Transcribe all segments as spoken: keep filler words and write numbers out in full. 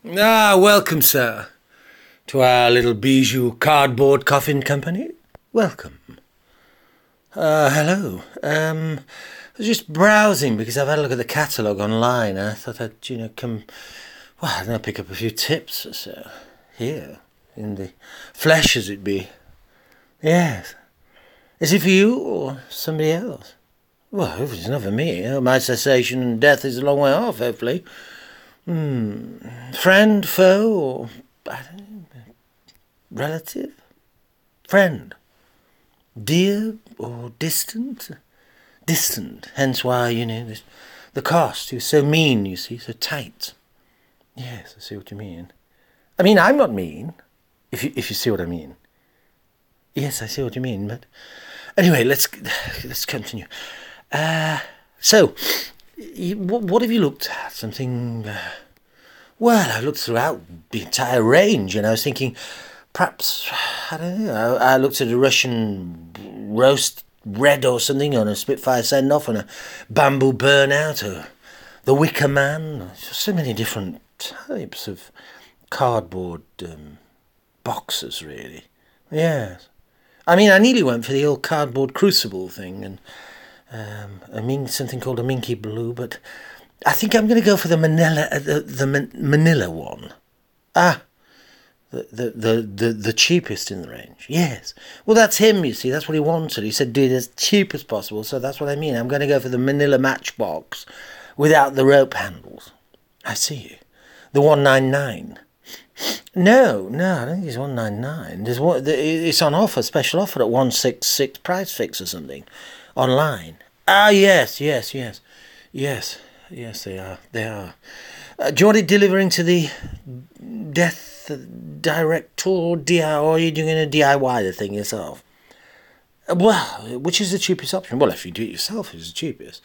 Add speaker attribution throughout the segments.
Speaker 1: Ah, welcome, sir, to our little bijou cardboard coffin company. Welcome. Uh, hello. Um, I was just browsing because I've had a look at the catalogue online. I thought I'd, you know, come, well, I don't know, pick up a few tips or so. Here, in the flesh as it be. Yes. Is it for you or somebody else? Well, if it's not for me, my cessation and death is a long way off, hopefully. Hmm. Friend, foe, or I don't know, relative? Friend. Dear or distant? Distant. Hence why, you know, this, the cost is so mean, you see, so tight. Yes, I see what you mean. I mean, I'm not mean, if you, if you see what I mean. Yes, I see what you mean, but... Anyway, let's let's continue. Uh, so, you, what, what have you looked at? Something... Uh, well, I looked throughout the entire range, and I was thinking, perhaps, I don't know, I, I looked at a Russian roast red or something on a Spitfire send-off and a bamboo burnout, or the Wicker Man, so many different types of cardboard um, boxes, really. Yes. I mean, I nearly went for the old cardboard crucible thing, and um, I mean something called a Minky Blue, but I think I'm going to go for the Manila, uh, the, the Man- Manila one. Ah, the, the the the the cheapest in the range. Yes. Well, that's him. You see, that's what he wanted. He said, "Do it as cheap as possible." So that's what I mean. I'm going to go for the Manila Matchbox, without the rope handles. I see. The one nine nine. No, no, I don't think it's one nine nine. There's one. It's on offer, special offer at one six six price fix or something, online. Ah, yes, yes, yes, yes, yes. They are. They are. Uh, do you want it delivering to the Death Director or D I Y, or are you doing a D I Y the thing yourself? Uh, well, which is the cheapest option? Well, if you do it yourself, it's the cheapest,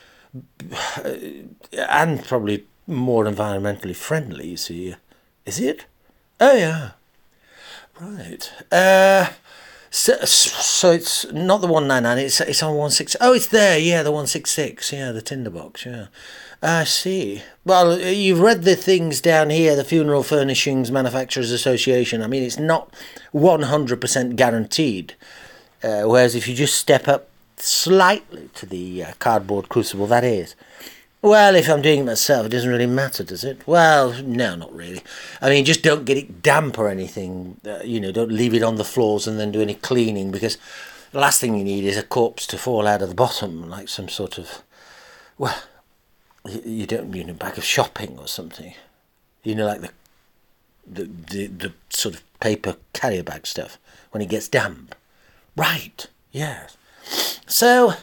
Speaker 1: uh, and probably more environmentally friendly. You see. Is it? Oh, yeah. Right. Uh, so, so it's not the one nine nine, it's it's on one six... Oh, it's there, yeah, the one six six, yeah, the tinderbox, yeah. I see. Well, you've read the things down here, the Funeral Furnishings Manufacturers Association. I mean, it's not one hundred percent guaranteed. Uh, whereas if you just step up slightly to the uh, cardboard crucible, that is... Well, if I'm doing it myself, it doesn't really matter, does it? Well, no, not really. I mean, just don't get it damp or anything. Uh, you know, don't leave it on the floors and then do any cleaning, because the last thing you need is a corpse to fall out of the bottom, like some sort of... Well, you don't mean a bag of shopping or something. You know, like the the the, the sort of paper carrier bag stuff, when it gets damp. Right, yes. So...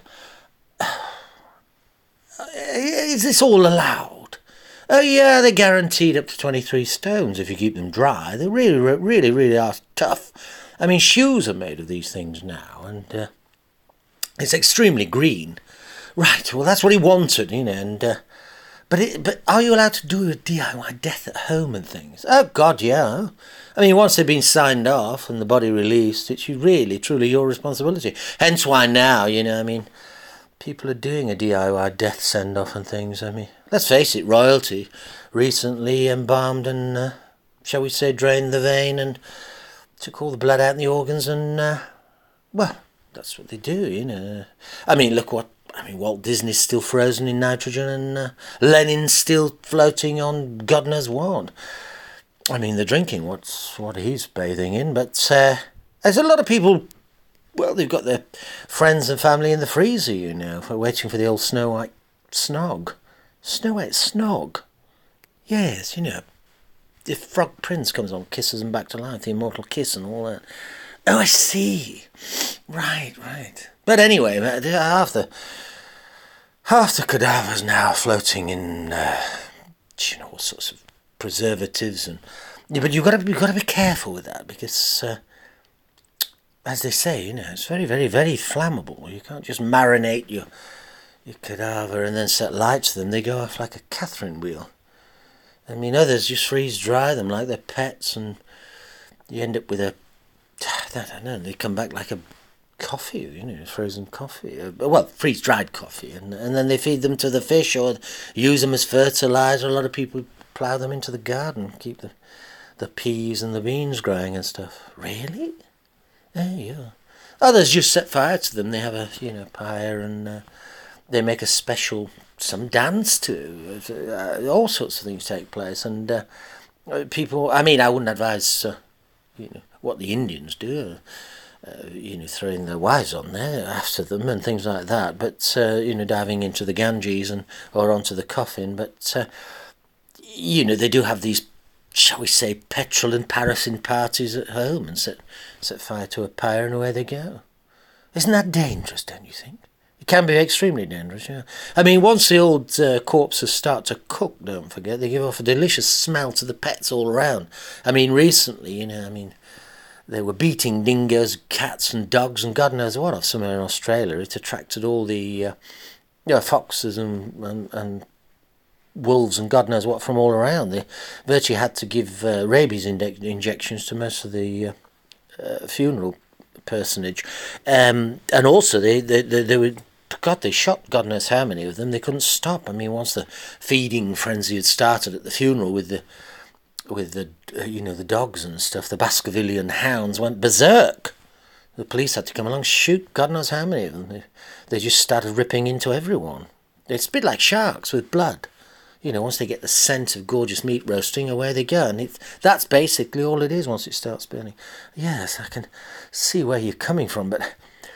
Speaker 1: Is this all allowed? Oh, yeah, they're guaranteed up to twenty-three stones if you keep them dry. They really, really, really are tough. I mean, shoes are made of these things now, and uh, it's extremely green. Right, well, that's what he wanted, you know, and... Uh, but it, but are you allowed to do a D I Y death at home and things? Oh, God, yeah. I mean, once they've been signed off and the body released, it's really, truly your responsibility. Hence why now, you know, I mean... People are doing a D I Y death send-off and things. I mean, let's face it, royalty recently embalmed and, uh, shall we say, drained the vein and took all the blood out in the organs and, uh, well, that's what they do, you know. I mean, look what, I mean, Walt Disney's still frozen in nitrogen and uh, Lenin's still floating on God knows what. I mean, they're drinking what's what he's bathing in, but uh, there's a lot of people... Well, they've got their friends and family in the freezer, you know, for waiting for the old Snow White snog. Snow White snog? Yes, you know, if Frog Prince comes on, kisses them back to life, the immortal kiss and all that. Oh, I see. Right, right. But anyway, half the, half the cadavers now floating in, uh, you know, all sorts of preservatives and... Yeah, but you've got to, you've got to be careful with that, because... Uh, As they say, you know, it's very, very, very flammable. You can't just marinate your your cadaver and then set light to them. They go off like a Catherine wheel. I mean, others just freeze dry them like they're pets, and you end up with a... I don't know, they come back like a coffee, you know, frozen coffee. Well, freeze-dried coffee. And, and then they feed them to the fish or use them as fertiliser. A lot of people plough them into the garden, keep the the peas and the beans growing and stuff. Really? Oh, yeah. Others just set fire to them. They have a, you know, pyre, and uh, they make a special, some dance to. Uh, all sorts of things take place, and uh, people, I mean, I wouldn't advise, uh, you know, what the Indians do, uh, you know, throwing their wives on there after them and things like that, but, uh, you know, diving into the Ganges and or onto the coffin, but, uh, you know, they do have these, shall we say, petrol and paraffin parties at home and set set fire to a pyre and away they go. Isn't that dangerous, don't you think? It can be extremely dangerous, yeah. I mean, once the old uh, corpses start to cook, don't forget, they give off a delicious smell to the pets all around. I mean, recently, you know, I mean, they were beating dingoes, cats and dogs and God knows what off somewhere in Australia. It attracted all the uh, you know, foxes and, and, and wolves and God knows what from all around. They virtually had to give uh, rabies injec- injections to most of the uh, uh, funeral personage, um, and also they they they, they were, God, they shot God knows how many of them. They couldn't stop. I mean, once the feeding frenzy had started at the funeral with the with the uh, you know, the dogs and stuff, the Baskervillian hounds went berserk. The police had to come along, shoot God knows how many of them. They, they just started ripping into everyone. It's a bit like sharks with blood. You know, once they get the scent of gorgeous meat roasting, away they go. And it's, that's basically all it is once it starts burning. Yes, I can see where you're coming from, but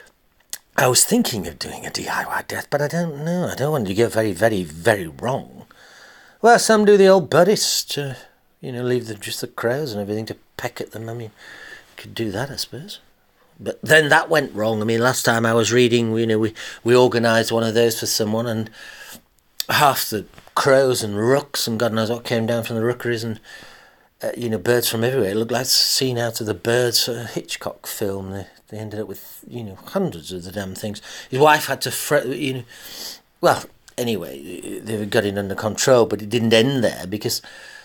Speaker 1: I was thinking of doing a D I Y death, but I don't know. I don't want to go very, very, very wrong. Well, some do the old Buddhist, uh, you know, leave the, just the crows and everything to peck at them. I mean, you could do that, I suppose. But then that went wrong. I mean, last time I was reading, you know, we, we organised one of those for someone, and half the crows and rooks and God knows what came down from the rookeries, and uh, you know, birds from everywhere. It looked like a scene out of the Birds uh, Hitchcock film. They, they ended up with, you know, hundreds of the damn things. His wife had to fret, you know, well, anyway, they got it under control, but it didn't end there because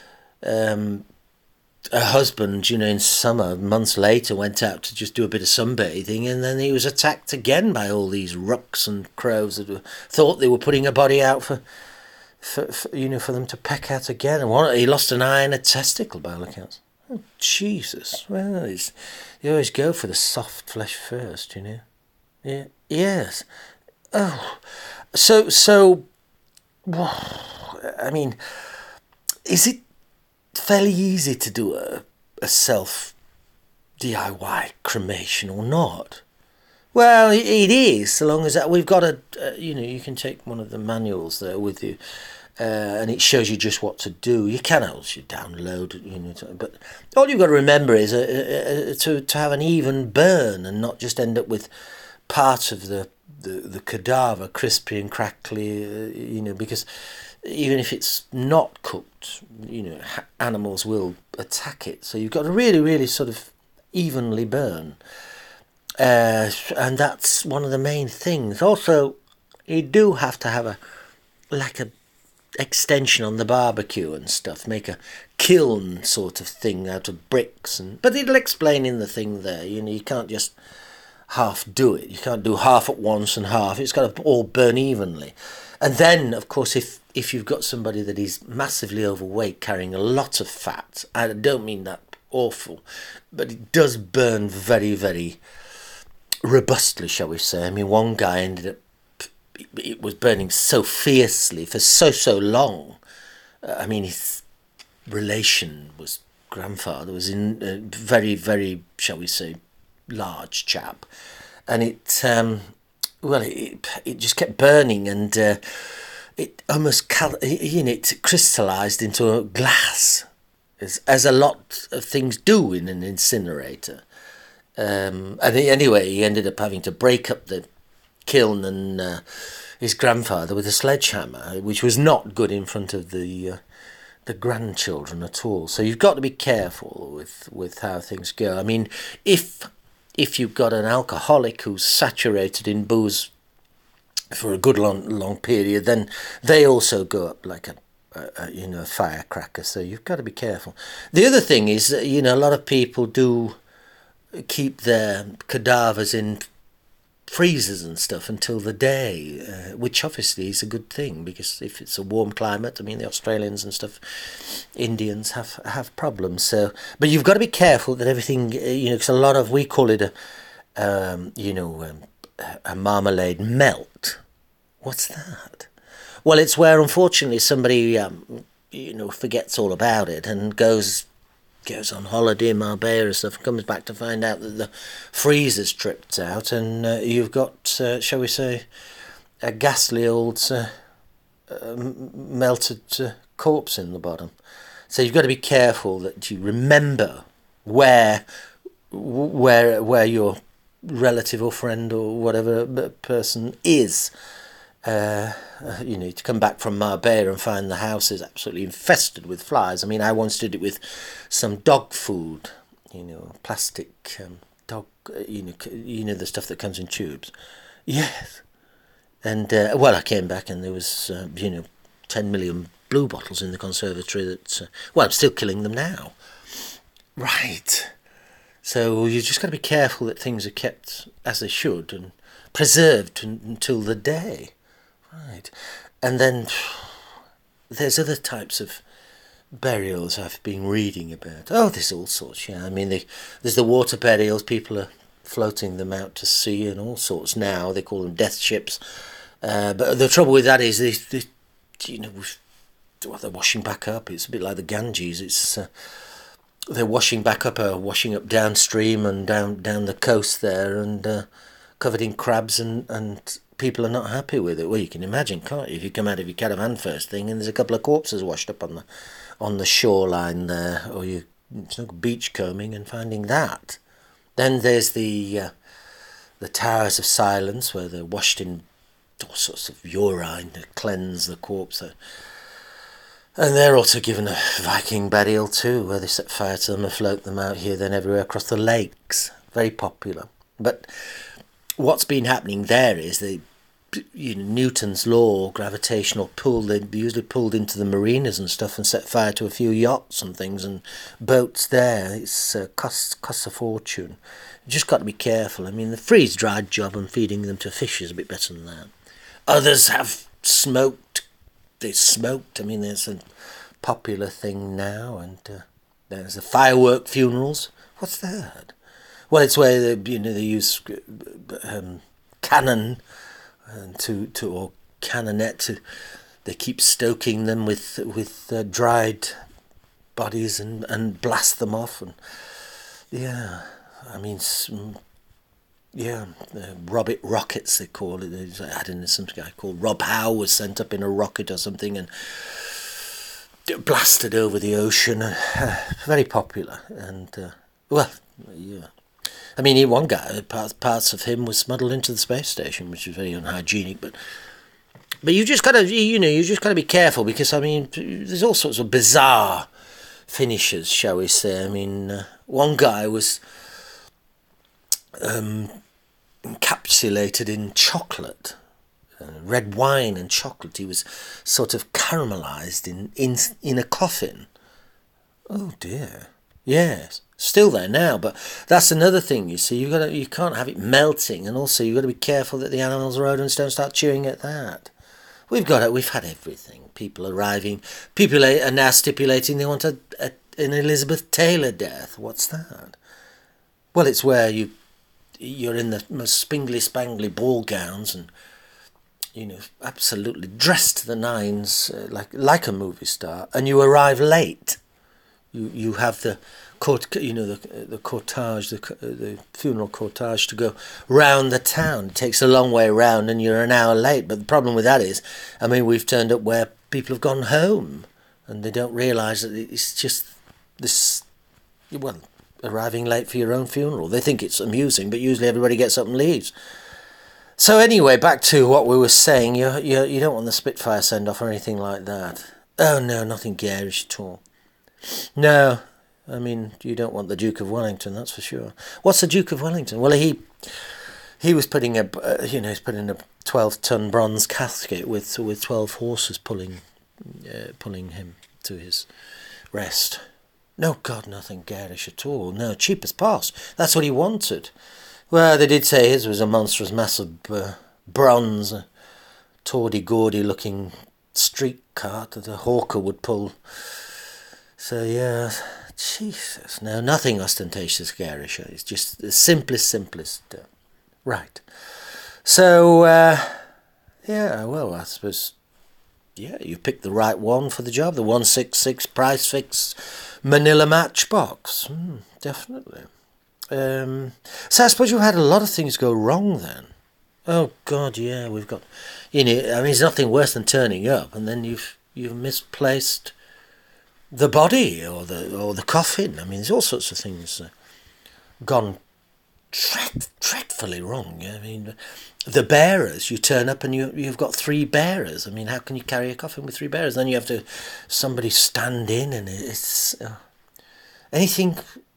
Speaker 1: um, her husband, you know, in summer, months later, went out to just do a bit of sunbathing, and then he was attacked again by all these rooks and crows that were, thought they were putting a body out for, for, for you know, for them to peck at again. And one, he lost an eye and a testicle, by all accounts. Oh, Jesus. Well, it's, you always go for the soft flesh first, you know. Yeah. Yes. Oh. So, so, I mean, is it fairly easy to do a, a self D I Y cremation or not? Well, it, it is, so long as that we've got a, uh, you know, you can take one of the manuals there with you, uh, and it shows you just what to do. You can also download, you know, to, but all you've got to remember is uh, uh, to to have an even burn and not just end up with part of the the, the cadaver crispy and crackly, uh, you know, because even if it's not cooked, you know, animals will attack it. So you've got to really, really sort of evenly burn. Uh, and that's one of the main things. Also, you do have to have a, like a extension on the barbecue and stuff. Make a kiln sort of thing out of bricks. and But it'll explain in the thing there. You know, you can't just half do it. You can't do half at once and half. It's got to all burn evenly. And then, of course, if, if you've got somebody that is massively overweight, carrying a lot of fat, I don't mean that awful, but it does burn very, very robustly, shall we say. I mean, one guy ended up, it was burning so fiercely for so, so long. Uh, I mean, his relation was, grandfather was in a very, very, shall we say, large chap. And it... Um, Well, it it just kept burning, and uh, it almost cal- you know, it crystallised into a glass, as as a lot of things do in an incinerator. Um, and he, anyway, he ended up having to break up the kiln and uh, his grandfather with a sledgehammer, which was not good in front of the uh, the grandchildren at all. So you've got to be careful with with how things go. I mean, if If you've got an alcoholic who's saturated in booze for a good long long period, then they also go up like a, a, a you know a firecracker. So you've got to be careful. The other thing is that, you know, a lot of people do keep their cadavers in freezers and stuff until the day, uh, which obviously is a good thing, because if it's a warm climate, I mean, the Australians and stuff, Indians have have problems. So, but you've got to be careful that everything, uh, you know, because a lot of, we call it a, um, you know, um, a marmalade melt. What's that? Well, it's where unfortunately somebody, um, you know, forgets all about it and goes goes on holiday in Marbella and stuff, and comes back to find out that the freezer's tripped out, and uh, you've got, uh, shall we say, a ghastly old uh, uh, melted uh, corpse in the bottom. So you've got to be careful that you remember where where where your relative or friend or whatever person is. Uh, you know, to come back from Marbella and find the house is absolutely infested with flies. I mean, I once did it with some dog food, you know, plastic um, dog, you know, you know the stuff that comes in tubes. Yes, and uh, well, I came back and there was, uh, you know, ten million blue bottles in the conservatory. That uh, well, I'm still killing them now. Right. So you just got to be careful that things are kept as they should and preserved until the day. Right, and then there's other types of burials I've been reading about. Oh, there's all sorts, yeah. I mean, they, there's the water burials. People are floating them out to sea and all sorts now. They call them death ships. Uh, but the trouble with that is, they, they you know, well, they're washing back up. It's a bit like the Ganges. It's uh, they're washing back up, uh, washing up downstream and down down the coast there, and uh, covered in crabs and and. People are not happy with it. Well, you can imagine, can't you? If you come out of your caravan first thing and there's a couple of corpses washed up on the on the shoreline there, or you beach combing and finding that. Then there's the uh, the towers of silence, where they're washed in all sorts of urine to cleanse the corpse. And they're also given a Viking burial too, where they set fire to them and float them out here, then everywhere across the lakes. Very popular. But what's been happening there is the, you know, Newton's law, gravitational pull, they usually pulled into the marinas and stuff and set fire to a few yachts and things and boats there. It's uh, costs costs a fortune. You just got to be careful. I mean, the freeze-dried job and feeding them to fish is a bit better than that. Others have smoked. They smoked. I mean, there's a popular thing now, and uh, there's the firework funerals. What's that? Well, it's where they, you know, they use um, cannon uh, to to or cannonet to. They keep stoking them with with uh, dried bodies and, and blast them off, and yeah, I mean, some, yeah, uh, Robbit rockets they call it. There's, I don't know, some guy called Rob Howe was sent up in a rocket or something and blasted over the ocean. Uh, very popular, and uh, well, yeah. I mean, he, one guy, parts, parts of him was smuggled into the space station, which is very unhygienic. But, but you just gotta, you know, you just gotta be careful, because I mean, there's all sorts of bizarre finishes, shall we say. I mean, uh, one guy was um, encapsulated in chocolate, uh, red wine and chocolate. He was sort of caramelized in in in a coffin. Oh dear. Yes, still there now, but that's another thing. You see, you got you can't have it melting, and also you've got to be careful that the animals, rodents, don't start chewing at that. We've got it. We've had everything. People arriving. People are now stipulating they want a, a an Elizabeth Taylor death. What's that? Well, it's where you you're in the most spingly spangly ball gowns and, you know, absolutely dressed to the nines, uh, like like a movie star, and you arrive late. You you have the court, you know, the the cortege, the the funeral cortege to go round the town. It takes a long way round, and you're an hour late. But the problem with that is, I mean, we've turned up where people have gone home, and they don't realise that it's just this. Well, arriving late for your own funeral. They think it's amusing, but usually everybody gets up and leaves. So anyway, back to what we were saying. You you you don't want the Spitfire send off or anything like that. Oh no, nothing garish at all. No, I mean, you don't want the Duke of Wellington, that's for sure. What's the Duke of Wellington? Well, he he was putting a, uh, you know, he's putting a twelve-ton bronze casket with with twelve horses pulling uh, pulling him to his rest. No, God, nothing garish at all. No, cheap as pass. That's what he wanted. Well, they did say his was a monstrous mass of uh, bronze, a tawdy-gaudy looking street cart that a hawker would pull. So, yeah, Jesus, no, nothing ostentatious, garish. It's just the simplest, simplest. Uh, right. So, uh, yeah, well, I suppose, yeah, you picked the right one for the job, the one six six price fix Manila Matchbox. Mm, definitely. Um, so I suppose you've had a lot of things go wrong then. Oh God, yeah, we've got, you know, I mean, it's nothing worse than turning up and then you've you've misplaced the body or the or the coffin. I mean, there's all sorts of things uh, gone dread, dreadfully wrong. I mean, the bearers, you turn up and you you've got three bearers. I mean, how can you carry a coffin with three bearers? Then you have to somebody stand in and it's uh, anything.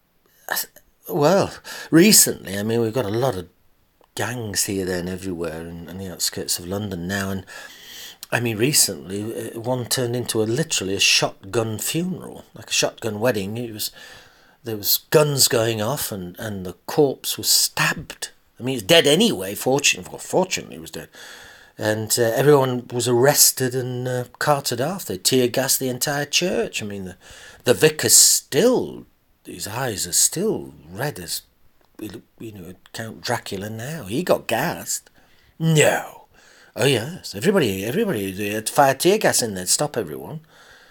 Speaker 1: Well, recently, I mean, we've got a lot of gangs here, there and everywhere in, in the outskirts of London now, and I mean, recently, one turned into a literally a shotgun funeral, like a shotgun wedding. It was, there was guns going off, and, and the corpse was stabbed. I mean, it's dead anyway, fortunately, well, fortunately it was dead. And uh, everyone was arrested and uh, carted off. They tear gassed the entire church. I mean, the, the vicar's still... his eyes are still red as, you know, Count Dracula now. He got gassed. No. Oh, yes. Everybody, everybody, they had fire tear gas in there to stop everyone.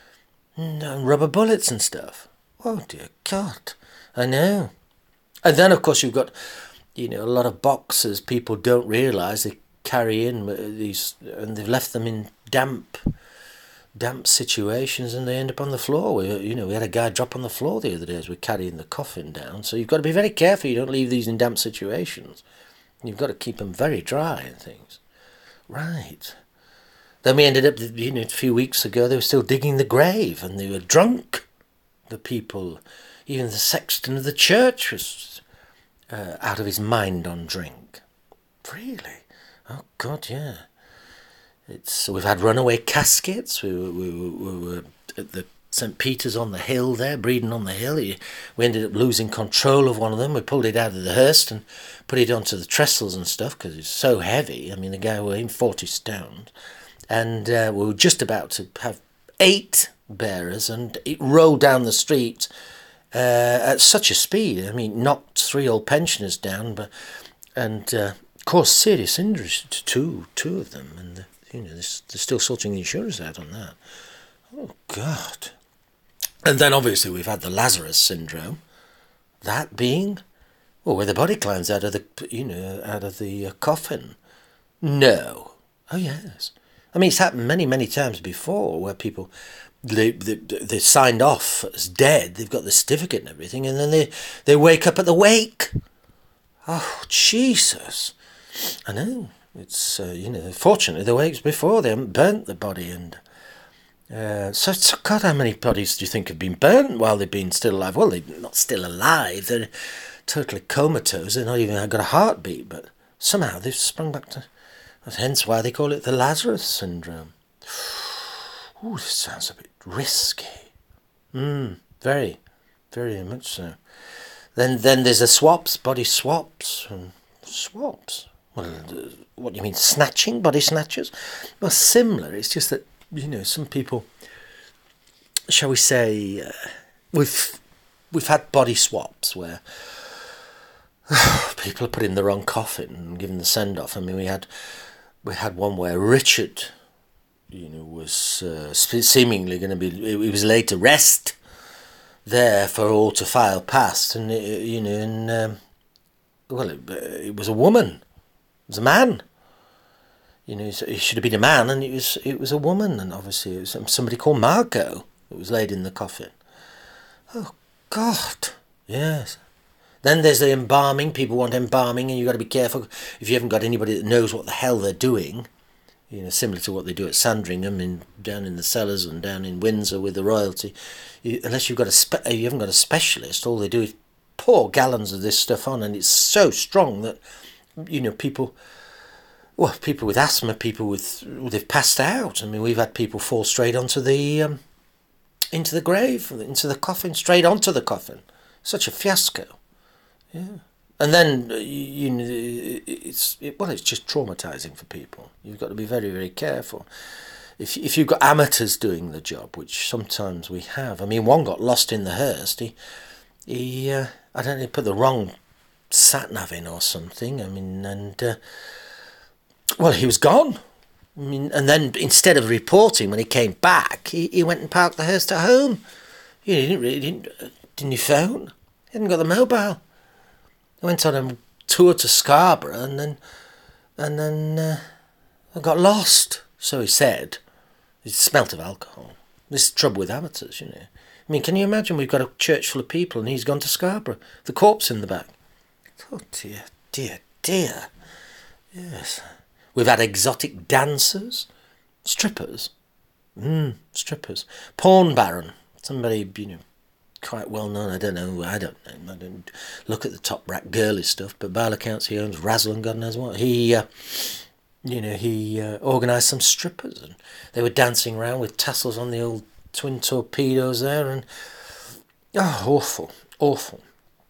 Speaker 1: And rubber bullets and stuff. Oh, dear God. I know. And then, of course, you've got, you know, a lot of boxes people don't realise they carry in these, and they've left them in damp... damp situations and they end up on the floor. We, you know, we had a guy drop on the floor the other day as we're carrying the coffin down. So you've got to be very careful you don't leave these in damp situations. You've got to keep them very dry and things. Right. Then we ended up, you know, a few weeks ago, they were still digging the grave and they were drunk. The people, even the sexton of the church was uh, out of his mind on drink. Really? Oh, God, yeah. It's, we've had runaway caskets. We were, we, were, we were at the Saint Peter's on the hill there, Breedon on the hill. We ended up losing control of one of them. We pulled it out of the hearse and put it onto the trestles and stuff because it's so heavy. I mean, the guy weighed forty stones. And uh, we were just about to have eight bearers and it rolled down the street uh, at such a speed. I mean, knocked three old pensioners down but and uh, caused serious injuries to two, two of them. And the, You know, they're, they're still sorting the insurance out on that. Oh, God. And then, obviously, we've had the Lazarus syndrome. That being, well, where the body climbs out of the, you know, out of the uh, coffin. No. Oh, yes. I mean, it's happened many, many times before where people, they, they, they're signed off as dead. They've got the certificate and everything, and then they, they wake up at the wake. Oh, Jesus. I know. It's, uh, you know, fortunately the wakes before, they haven't burnt the body. And uh, so, so, God, how many bodies do you think have been burnt while they've been still alive? Well, they're not still alive. They're totally comatose. They're not even got a heartbeat. But somehow they've sprung back to... Hence why they call it the Lazarus syndrome. Ooh, this sounds a bit risky. Hmm, very, very much so. Then, then there's the swaps, body swaps. And swaps? Well, what do you mean, snatching, body snatchers? Well, similar. It's just that, you know, some people, shall we say, uh, we've we've had body swaps where people are put in the wrong coffin and given the send off. I mean, we had we had one where Richard, you know, was uh, seemingly going to be. He was laid to rest there for all to file past, and it, you know, and um, well, it, it was a woman. It was a man. You know, it should have been a man, and it was it was a woman, and obviously it was somebody called Margot that was laid in the coffin. Oh God, yes. Then there's the embalming. People want embalming, and you've got to be careful if you haven't got anybody that knows what the hell they're doing. You know, similar to what they do at Sandringham, in down in the cellars and down in Windsor with the royalty. You, unless you've got a spe- you haven't got a specialist, all they do is pour gallons of this stuff on, and it's so strong that, you know, people, well, people with asthma, people with, they've passed out. I mean, we've had people fall straight onto the, um, into the grave, into the coffin, straight onto the coffin. Such a fiasco. Yeah. And then, you know, it's, it, well, it's just traumatising for people. You've got to be very, very careful. If, if you've got amateurs doing the job, which sometimes we have. I mean, one got lost in the Hurst. He, he uh, I don't know, he put the wrong sat-nav in or something. I mean, and, uh, well, he was gone. I mean, and then instead of reporting when he came back, he, he went and parked the Hurst at home. You know, he didn't really, didn't, didn't he phone? He hadn't got the mobile. I went on a tour to Scarborough and then and then uh, I got lost, so he said. He smelt of alcohol. This is the trouble with amateurs, you know. I mean, can you imagine we've got a church full of people and he's gone to Scarborough, the corpse in the back. Oh dear, dear, dear. Yes. We've had exotic dancers, strippers. Mmm, strippers. Porn baron. Somebody, you know, quite well known. I don't know. I don't know. I don't look at the top rack girly stuff, but by all accounts he owns Razzle and God knows what. He, uh, you know, he uh, organised some strippers, and they were dancing around with tassels on the old twin torpedoes there, and oh, awful, awful,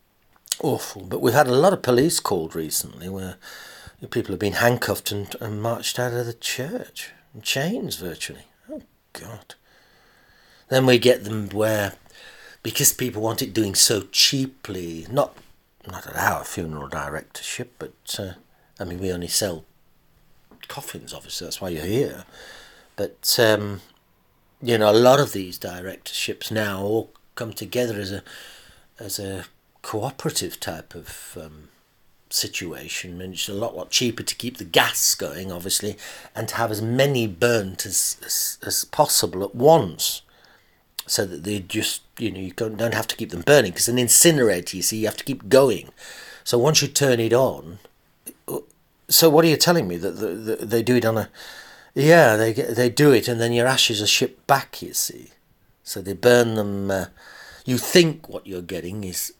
Speaker 1: awful. But we've had a lot of police called recently, where people have been handcuffed and, and marched out of the church in chains, virtually. Oh God. Then we get them where, because people want it doing so cheaply, not not at our funeral directorship, but uh, I mean, we only sell coffins, obviously, that's why you're here. But um, you know, a lot of these directorships now all come together as a as a cooperative type of um, situation, and it's a lot lot cheaper to keep the gas going, obviously, and to have as many burnt as as, as possible at once. So that they just, you know, you don't have to keep them burning, because an incinerator, you see, you have to keep going. So once you turn it on, so what are you telling me, that the, the, they do it on a, yeah, they they do it, and then your ashes are shipped back, you see. So they burn them. Uh, you think what you're getting is,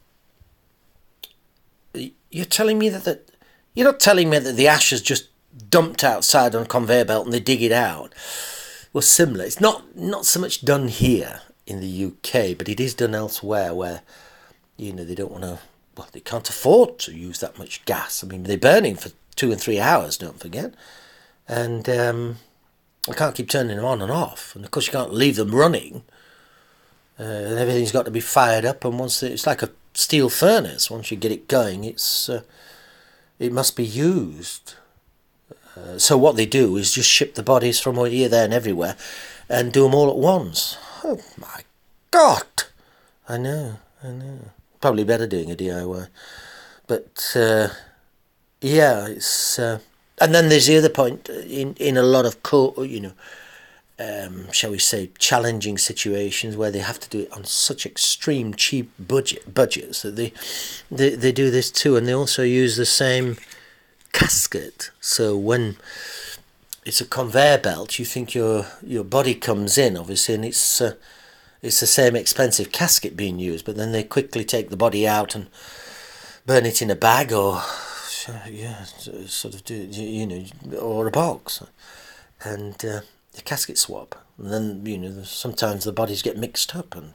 Speaker 1: you're telling me that, that you're not telling me that the ash is just dumped outside on a conveyor belt and they dig it out. Well, similar. It's not not so much done here in the U K, but it is done elsewhere where, you know, they don't want to, well, they can't afford to use that much gas. I mean, they're burning for two and three hours, don't forget. And um, I can't keep turning them on and off. And of course you can't leave them running. Uh, and everything's got to be fired up, and once they, it's like a steel furnace. Once you get it going, it's uh, it must be used. Uh, so what they do is just ship the bodies from here, there and everywhere and do them all at once. Oh my God! I know, I know. Probably better doing a D I Y. But, uh, yeah, it's... Uh, and then there's the other point, in, in a lot of, co- you know, um, shall we say, challenging situations where they have to do it on such extreme cheap budget budgets that they, they, they do this too, and they also use the same casket. So when it's a conveyor belt, you think your your body comes in, obviously, and it's uh, it's the same expensive casket being used, but then they quickly take the body out and burn it in a bag, or yeah, sort of do, you know, or a box, and uh, the casket swap, and then, you know, sometimes the bodies get mixed up and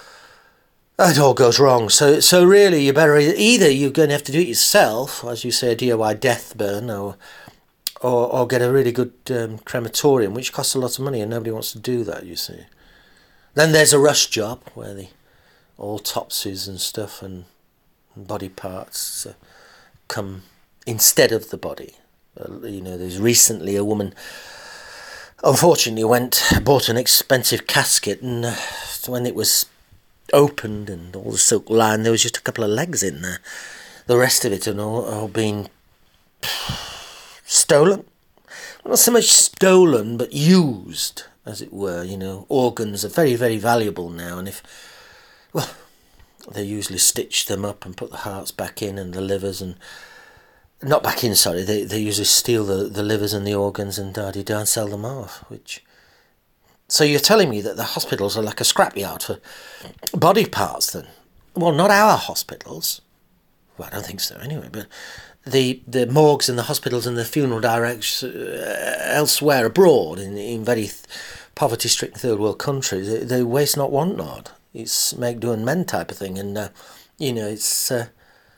Speaker 1: it all goes wrong. So so really, you better either you're going to have to do it yourself, as you say, a D I Y death burn, or or, or get a really good um, crematorium, which costs a lot of money, and nobody wants to do that, you see. Then there's a rush job where the autopsies and stuff and, and body parts uh, come instead of the body. Uh, you know, there's recently a woman, unfortunately, went bought an expensive casket, and uh, when it was opened and all the silk line, there was just a couple of legs in there. The rest of it had all, all been stolen. Well, not so much stolen, but used, as it were. You know, organs are very, very valuable now, and if, well, they usually stitch them up and put the hearts back in and the livers, and not back in, sorry, they, they usually steal the, the livers and the organs and da-de-da and sell them off, which... So you're telling me that the hospitals are like a scrapyard for body parts then? Well, not our hospitals. Well, I don't think so anyway, but the, the morgues and the hospitals and the funeral directs uh, elsewhere abroad in, in very poverty-stricken third world countries, they, they waste not, want not. It's make do and mend type of thing, and, uh, you know, it's... Uh,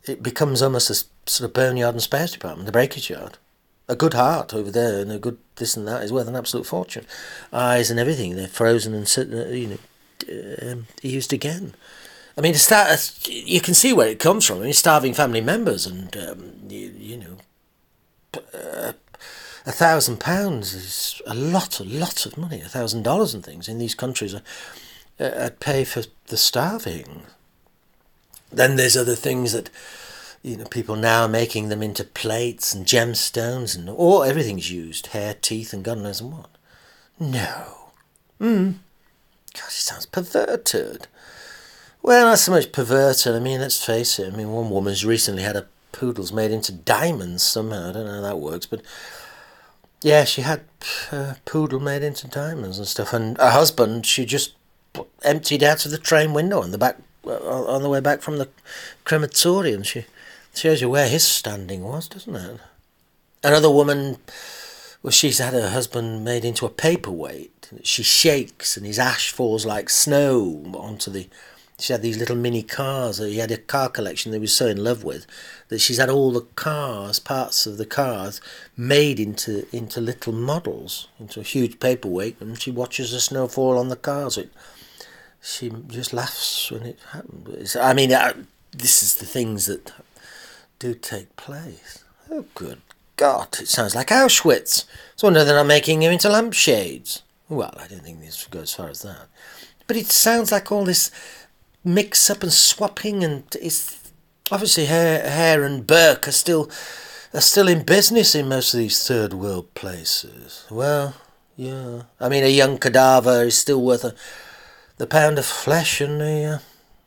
Speaker 1: it becomes almost a sort of boneyard and spares department, the breakage yard. A good heart over there and a good this and that is worth an absolute fortune. Eyes and everything, they're frozen and, you know, um, used again. I mean, to start, you can see where it comes from. I mean, starving family members and, um, you, you know, uh, a thousand pounds is a lot, a lot of money. A thousand dollars and things in these countries are, uh, I'd pay for the starving. Then there's other things that, you know, people now are making them into plates and gemstones and all, everything's used. Hair, teeth and God knows what. No. Hmm. God, it sounds perverted. Well, not so much perverted. I mean, let's face it. I mean, one woman's recently had her poodles made into diamonds somehow. I don't know how that works, but yeah, she had a poodle made into diamonds and stuff. And her husband, she just emptied out of the train window on the back, on the way back from the crematorium. She shows you where his standing was, doesn't it? Another woman, well, she's had her husband made into a paperweight. She shakes and his ash falls like snow onto the... She had these little mini cars. He had a car collection that he was so in love with that she's had all the cars, parts of the cars, made into into little models, into a huge paperweight, and she watches the snow fall on the cars. It, she just laughs when it happens. I mean, uh, this is the things that do take place. Oh, good God, it sounds like Auschwitz. It's a wonder they're not making him into lampshades. Well, I don't think this goes as far as that. But it sounds like all this mix up and swapping, and it's obviously Hare, Hare and Burke are still are still in business in most of these third world places. Well, yeah, I mean, a young cadaver is still worth a the pound of flesh, and the uh,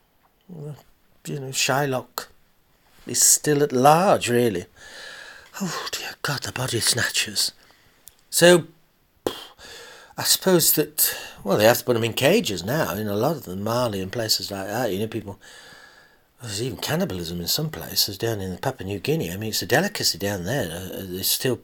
Speaker 1: you know, Shylock is still at large, really. Oh dear God, the body snatchers. So I suppose that, well, they have to put them in cages now, in a lot of them, Mali and places like that. You know, people, there's even cannibalism in some places down in Papua New Guinea. I mean, it's a delicacy down there. Uh, There's still,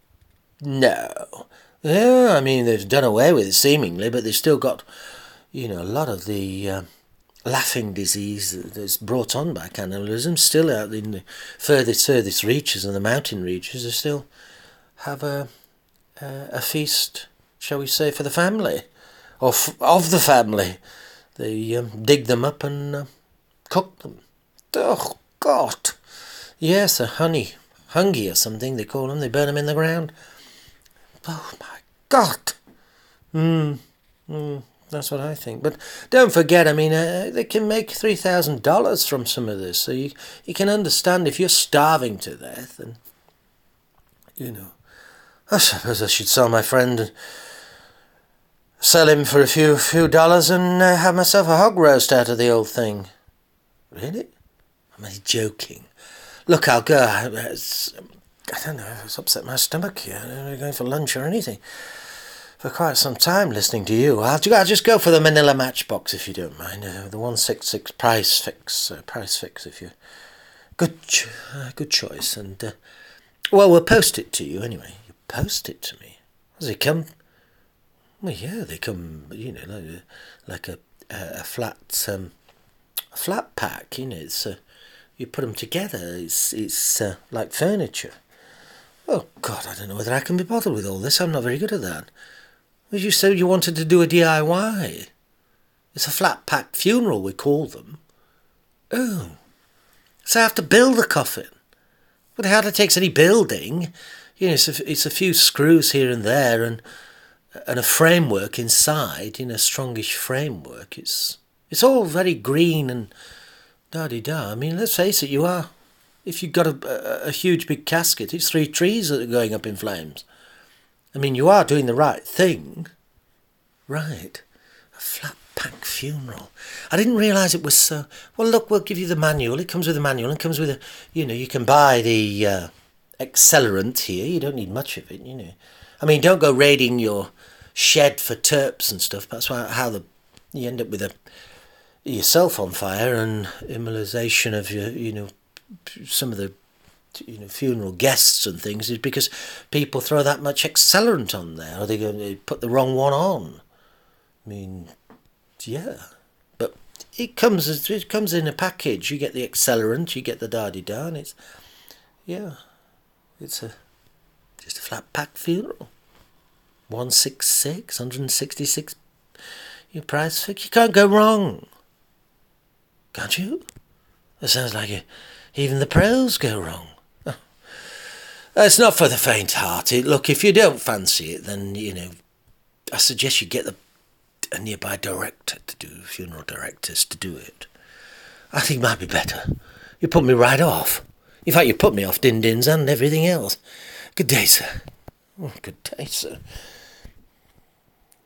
Speaker 1: no. Yeah, I mean, they've done away with it seemingly, but they've still got, you know, a lot of the uh, laughing disease that's brought on by cannibalism still out in the furthest, furthest reaches and the mountain reaches. They still have a, a, a feast, shall we say, for the family, or f of the family. They um, dig them up and uh, cook them. Oh, God. Yes, a honey, hungy or something they call them. They burn them in the ground. Oh, my God. Hmm, mm, that's what I think. But don't forget, I mean, uh, they can make three thousand dollars from some of this. So you, you can understand if you're starving to death, and, you know, I suppose I should sell my friend and sell him for a few few dollars and uh, have myself a hog roast out of the old thing. Really? Am I joking? Look, I'll go. I, it's, I don't know, it's upset my stomach here. I'm not going for lunch or anything for quite some time listening to you. I'll, I'll just go for the Manila Matchbox if you don't mind. Uh, the one six six price fix. Uh, price fix if you... Good, ch uh, good choice. And, uh, well, we'll post it to you anyway. You post it to me. Does it come... Well, yeah, they come, you know, like a, like a, a flat, um, a flat pack. You know, it's uh, you put them together. It's it's uh, like furniture. Oh God, I don't know whether I can be bothered with all this. I'm not very good at that. Well, you said you wanted to do a D I Y. It's a flat pack funeral, we call them. Oh, so I have to build a coffin. But it hardly takes any building. You know, it's a, it's a few screws here and there, and. And a framework inside, in a strongish framework. It's it's all very green and da-di-da. I mean, let's face it, you are. If you've got a, a, a huge big casket, it's three trees that are going up in flames. I mean, you are doing the right thing. Right. A flat pack funeral. I didn't realise it was so... Well, look, we'll give you the manual. It comes with a manual. It comes with a... You know, you can buy the uh, accelerant here. You don't need much of it, you know. I mean, don't go raiding your shed for terps and stuff. That's why how the you end up with a yourself on fire and immolation of your, you know, some of the, you know, funeral guests and things is because people throw that much accelerant on there, or they're going to put the wrong one on. I mean, yeah, but It comes as it comes in a package. You get the accelerant, you get the da-di-da, and it's yeah, it's a just a flat pack funeral. One six six, hundred and sixty six. Your price fix. You can't go wrong, can't you? That sounds like a, even the pros go wrong. Oh. It's not for the faint-hearted. Look, if you don't fancy it, then you know, I suggest you get the a nearby director to do, funeral directors to do it. I think it might be better. You put me right off. In fact, you put me off din-dins and everything else. Good day, sir. Oh, good day, sir.